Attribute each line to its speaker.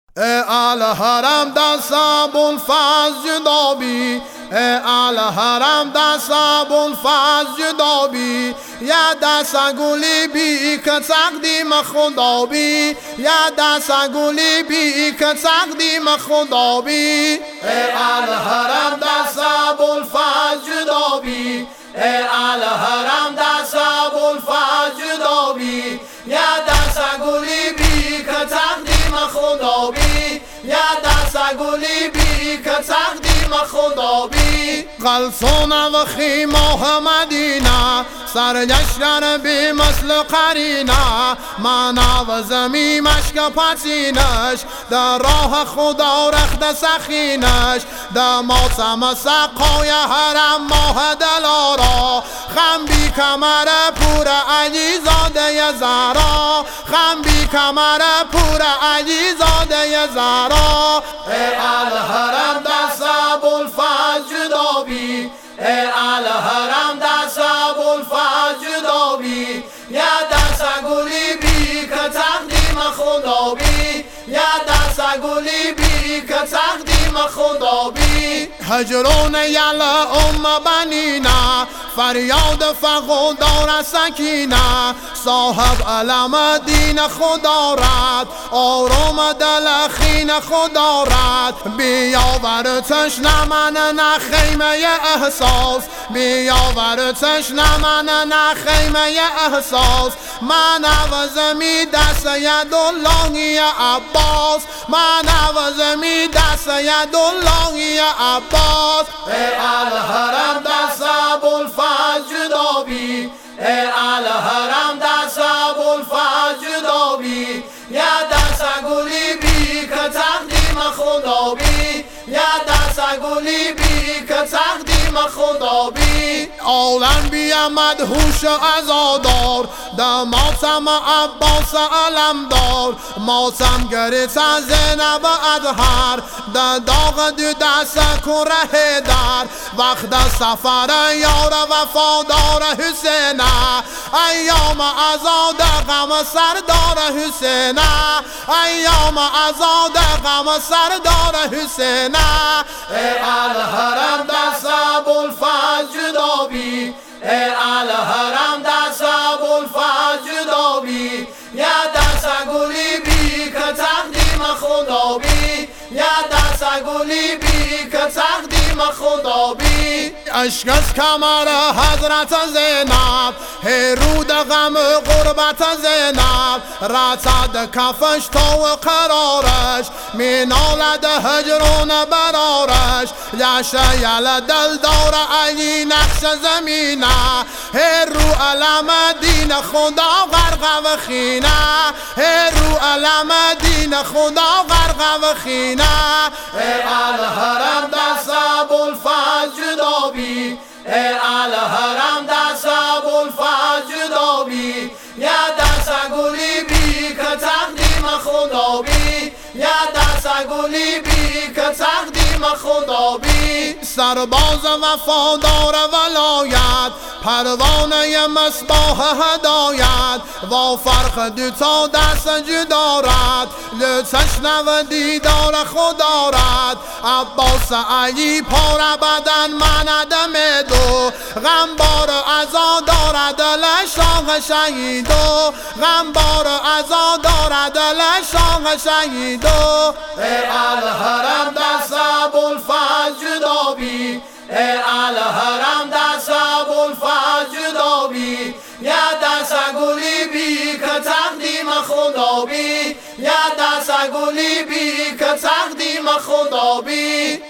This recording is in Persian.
Speaker 1: اهل حرم دست ابوالفضل جدا بی، اهل حرم دست ابوالفضل جدا بی، یا دست گلی بی که تقدیم خدا بی، یا دست گلی بی که تقدیم خدا بی. اهل حرم دست ابوالفضل جدا بی، اهل حرم دست ابوالفضل جدا بی، یا دست گلی بی که تقدیم خدا بی، یا دست گلی بی که تقدیم خدا بی. قلسون و خیمه مدینه سرگشتن بی مثل قرینه، من و زمین مشک پسینش در راه خدا رخت سخینش، در موسم سقای حرم ماه دلارا، خم بی کمر پور علی زاده زهرا، خم بی کمر پور علی زاده زهرا. اهل حرم دست ابوالفضل جدا بی، اهل حرم دست ابوالفضل جدا بی، یا دست گلی بی که تقدیم خدا بی، یا دست گلی بی که تقدیم خدا بی. هجرون یل بنینه فریاد فقر دار سکینه، صاحب علم دین خدا رد آرام دل خین خدا رد، بیاور تشنه من نه خیمه احساس، بیاور تشنه من نه خیمه احساس، من عوضمی دست یداللهی عباس، من عوضمی دست یداللهی عباس. اهل حرم دست ابوالفضل جدا بی، اهل حرم دست ابوالفضل جدا بی، یا دست گلی بی که تقدیم خدا بی، یا دست گلی بی که تقدیم خدا بی. عالم بیا مدهوش عزادار در ماتم عباس علمدار، ماتم گریت از زینب اطهر در داغ دو دست کره در، وقت سفر یار وفادار حسین، ایام عزاد غم سردار حسین، ایام عزاد غم سردار حسین. اهل حرم دست ابوالفضل جدا بی، اهل حرم دست ابوالفضل جدا بی، یا دست گلی بی که تقدیم خدا بی، یا دست گلی بی که تقدیم خدا بی. عشق از کمر حضرت زینب هرود غم غربت زینب، رتد کفش تا قرارش مینالد هجرون برارش، یشه یل دلدار علی نقش زمینه، هر رو علم دین خدا غرق و خینه، هر رو علم دین خدا غرق و خینه. اهل حرم دست ابوالفضل جدا بی، اهل حرم دست ابوالفضل جدا بی، یا دست گلی بی که تقدیم خدا بی، یا دست گلی بی که تقدیم خدا بی. سرباز وفادار ولایت پروانه مصباح هدایت، با فرق دوتا دست جدا رد لتشنه و دیدار خدا رد، عباس علی پاره بدن من دم دو، غمبار عزا دارد دل شاه شهیدو، غمبار عزا دارد دل شاه شهیدو. اهل حرم دست ابوالفضل جدا بی، اهل حرم دست ابوالفضل جدا بی، یا دست گلی بی که تقدیم خدا بی، یا دست گلی بی که تقدیم خدا بی.